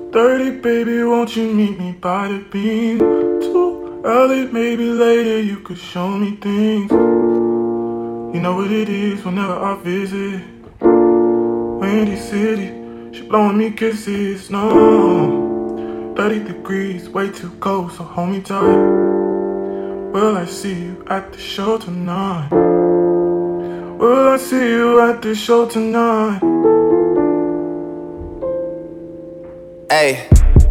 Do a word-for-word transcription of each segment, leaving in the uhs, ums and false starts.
thirty, baby, won't you meet me by the beam? Too early, maybe later, you could show me things. You know what it is whenever I visit Windy City, she blowing me kisses, no. thirty degrees, way too cold, so hold me tight. Will I see you at the show tonight? Will I see you at the show tonight? Ayy.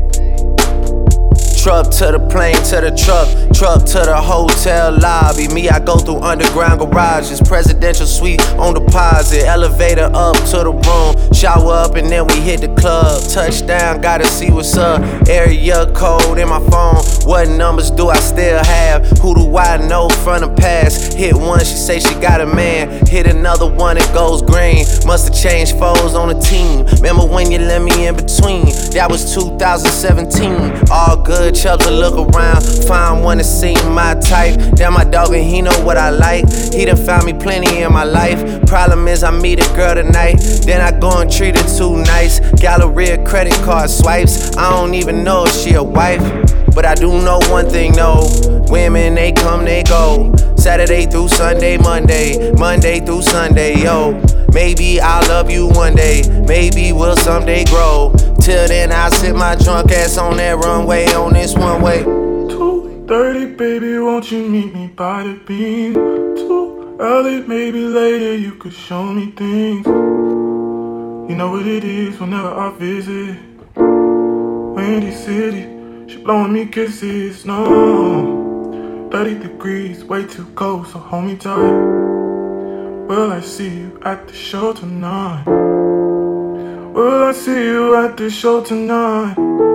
Truck to the plane, to the truck, truck to the hotel lobby. Me, I go through underground garages, presidential suite on deposit, elevator up to the room, shower up and then we hit the club. Touchdown, gotta see what's up. Area code in my phone, what numbers do I still have? Who do I know from the past? Hit one, she say she got a man. Hit another one, it goes green. Must've changed foes on the team. Remember when you let me in between? That was two thousand seventeen. All good. To look around, find one that seem my type. Damn, my dog and he know what I like. He done found me plenty in my life. Problem is I meet a girl tonight, then I go and treat her too nice. Galleria credit card swipes, I don't even know if she a wife. But I do know one thing, no. Women, they come, they go. Saturday through Sunday, Monday, Monday through Sunday, yo. Maybe I'll love you one day, maybe we'll someday grow. Till then, I'll sit my drunk ass on that runway, on this one way. two thirty, baby, won't you meet me by the beam? Too early, maybe later, you could show me things. You know what it is whenever I visit Windy City, she blowing me kisses, no. thirty degrees, way too cold, so hold me tight. Will I see you at the show tonight? Will I see you at the show tonight?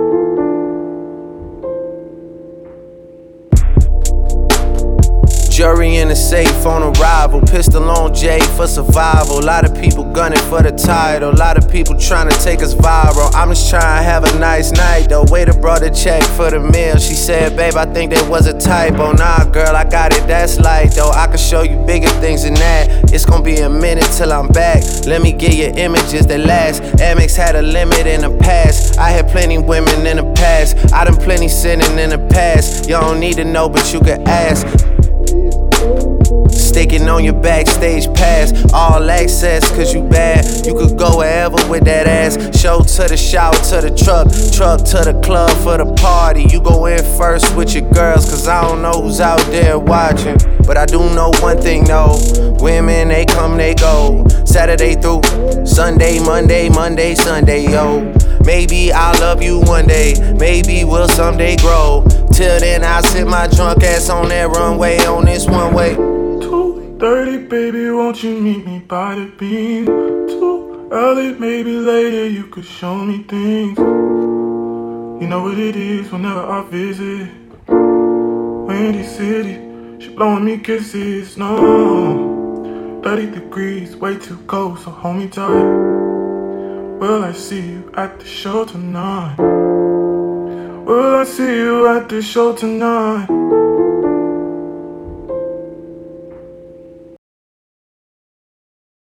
Jury in the safe on arrival, pistol on Jay for survival. A lot of people gunning for the title, a lot of people trying to take us viral. I'm just trying to have a nice night though. Waiter brought a check for the meal. She said, babe, I think there was a typo. Nah, girl, I got it, that's light though. I can show you bigger things than that. It's gonna be a minute till I'm back. Let me get you images that last. Amex had a limit in the past. I had plenty women in the past. I done plenty sinning in the past. You don't need to know, but you can ask. Sticking on your backstage pass, all access, cause you bad. You could go wherever with that ass. Show to the shower, to the truck, truck to the club for the party. You go in first with your girls, cause I don't know who's out there watching. But I do know one thing, no. Women, they come, they go. Saturday through Sunday, Monday, Monday, Sunday, yo. Maybe I'll love you one day, maybe we'll someday grow. Till then, I'll sit my drunk ass on that runway, on this one way. two thirty, baby, won't you meet me by the beam? Too early, maybe later, you could show me things. You know what it is whenever I visit Windy City, she blowing me kisses, no. thirty degrees, way too cold, so hold me tight. Will I see you at the show tonight? Will I see you at the show tonight?